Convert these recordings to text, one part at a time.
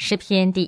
诗篇第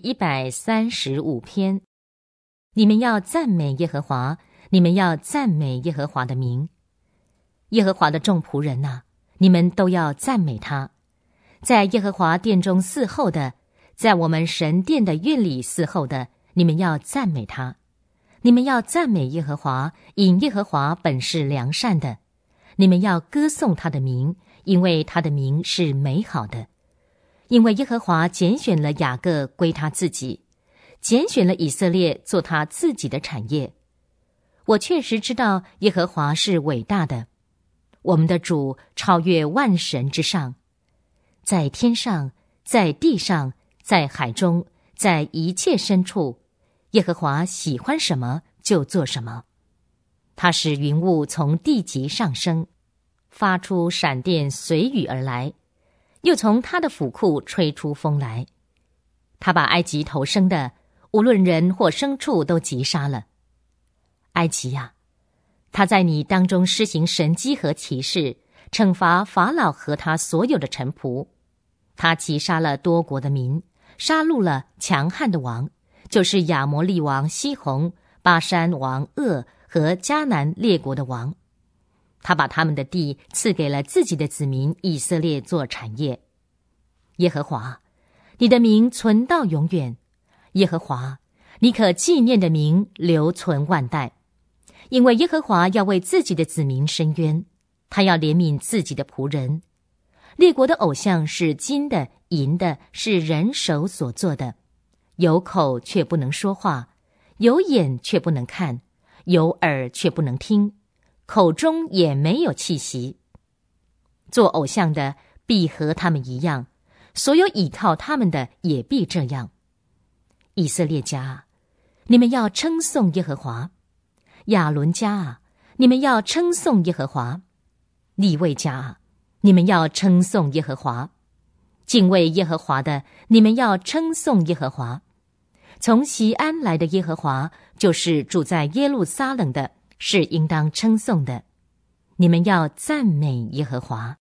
135篇。你们要赞美耶和华，你们要赞美耶和华的名。耶和华的众仆人哪，你们都要赞美他。在耶和华殿中伺候的，在我们神殿的院里伺候的，你们要赞美他。你们要赞美耶和华，因耶和华本是良善的。你们要歌颂他的名，因为他的名是美好的。因为耶和华拣选了雅各归他自己，拣选了以色列做他自己的产业。我确实知道耶和华是伟大的，我们的主超越万神之上。在天上，在地上，在海中，在一切深处，耶和华喜欢什么就做什么。他使云雾从地极上升，发出闪电随雨而来，又从他的府库吹出风来。他把埃及投生的，无论人或牲畜都击杀了。埃及呀，他在你当中施行神迹和奇事，惩罚法老和他所有的臣仆。他击杀了多国的民，杀戮了强悍的王，就是亚摩利王西宏、巴珊王噩和迦南列国的王。他把他们的地赐给了自己的子民以色列做产业。耶和华，你的名存到永远。耶和华，你可纪念的名留存万代。因为耶和华要为自己的子民伸冤，他要怜悯自己的仆人。列国的偶像是金的、银的，是人手所做的，有口却不能说话，有眼却不能看，有耳却不能听，口中也没有气息。做偶像的必和他们一样，所有倚靠他们的也必这样。以色列家啊，你们要称颂耶和华；亚伦家啊，你们要称颂耶和华；利未家啊，你们要称颂耶和华；敬畏耶和华的，你们要称颂耶和华。从锡安来的耶和华，就是住在耶路撒冷的，是应当称颂的。你们要赞美耶和华。